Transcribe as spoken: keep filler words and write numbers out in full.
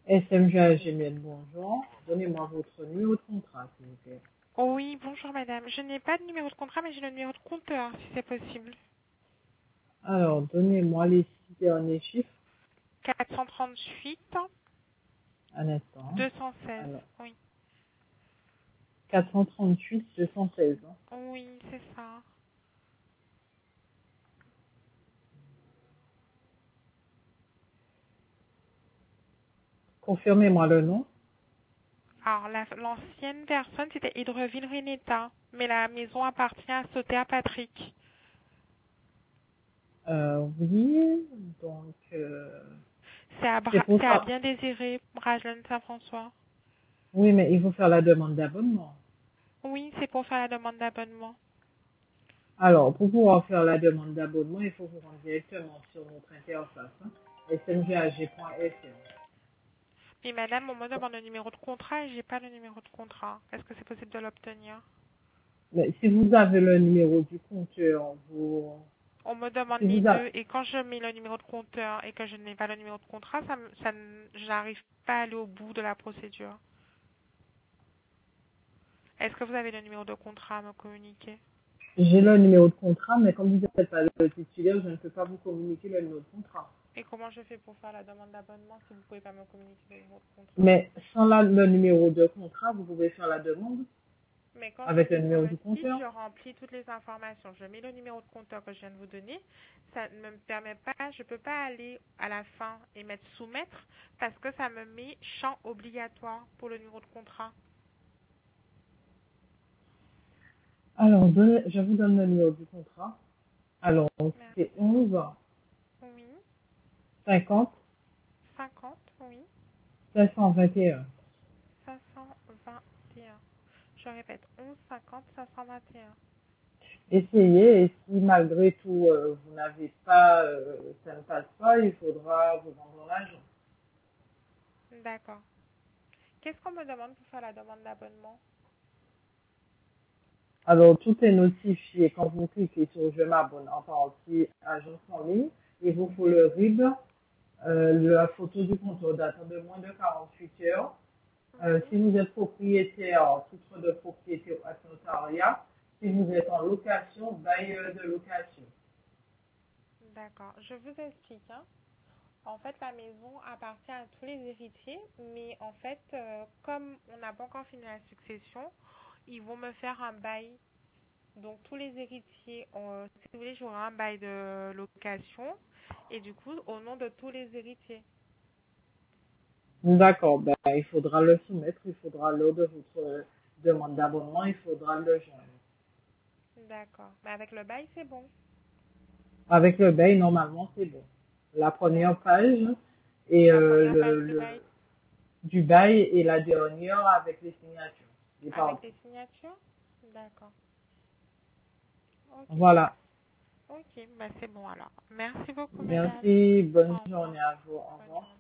S M G A G M L, bonjour. Donnez-moi votre numéro de contrat, s'il vous plaît. Oh oui, bonjour madame. Je n'ai pas de numéro de contrat, mais j'ai le numéro de compteur, si c'est possible. Alors, donnez-moi les six derniers chiffres. quatre cent trente-huit, Un instant. deux cent seize. Alors, Oui. quatre cent trente-huit deux cent seize. Oui, c'est ça. Confirmez-moi le nom. Alors, la- l'ancienne personne, c'était Hydreville Renetta, mais la maison appartient à Sauter à Patrick. Euh, oui, donc, euh, C'est à, c'est Bra- pour c'est à ça. Bien Désiré, Brajlon Saint-François. Oui, mais il faut faire la demande d'abonnement. Oui, c'est pour faire la demande d'abonnement. Alors, pour pouvoir faire la demande d'abonnement, il faut vous rendre directement sur notre interface, hein, S M G A G point F R. Mais madame, on me demande le numéro de contrat et j'ai pas le numéo de contrat. Est-ce que c'est possible de l'obtenir? Mais si vous avez le numéro du compteur, vous, On me demande si les vous avez, deux et quand je mets le numéro de compteur et que je n'ai pas le numéro de contrat, ça, me- ça, ne- j'arrive pas à aller au bout de la procédure. Est-ce que vous avez le numéro de contrat à me communiquer? j'ai le numéro de contrat, mais comme vous n'êtes pas le titulaire, je ne peux pas vous communiquer le numéro de contrat. Et comment je fais pour faire la demande d'abonnement si vous ne pouvez pas me communiquer le numéro de contrat? Mais sans la- le numéro de contrat, vous pouvez faire la demande Mais quand je avec le vais sur numéro le du site, compteur. je remplis toutes les informations. Je mets le numéro de compteur que je viens de vous donner. Ça ne me permet pas, je ne peux pas aller à la fin et mettre soumettre parce que ça me met champ obligatoire pour le numéro de contrat. Alors, donnez- je vous donne le numéro du contrat. Alors, c'est Merci. onze Oui. cinquante cinquante, oui. cinq cent vingt et un. cinq cent vingt et un. Je répète, onze cinquante cinq cent vingt et un. Essayez, et si malgré tout, euh, vous n'avez pas, euh, ça ne passe pas, il faudra vous rendre l'argent. D'accord. Qu'est-ce qu'on me demande pour faire la demande d'abonnement? Alors, tout est notifié quand vous cliquez sur Je m'abonne en partie agence en ligne. Il vous faut le R I B, euh, la photo du compteur datant de moins de quarante-huit heures. Euh, Oui. si vous êtes propriétaire, titre de propriété ou notariat. Si vous êtes en location, bailleur de location. D'accord. Je vous explique. Hein. En fait, la maison appartient à tous les héritiers, mais en fait, euh, comme on n'a pas encore fini la succession, ils vont me faire un bail. Donc, tous les héritiers, ont, si vous voulez, j'aurai un bail de location, et du coup, au nom de tous les héritiers. D'accord, ben, il faudra le soumettre, il faudra lors de votre demande d'abonnement, il faudra le joindre. D'accord. Mais avec le bail, c'est bon. Avec le bail, normalement, c'est bon. La première D'accord. page et La euh, première le, page du le, bail du bail et la dernière avec les signatures des avec parties. les signatures? D'accord. Ok. Voilà. Ok, bah c'est bon alors. Merci beaucoup, madame. Merci, bonne Au revoir. journée à vous. Au Bonne revoir. journée.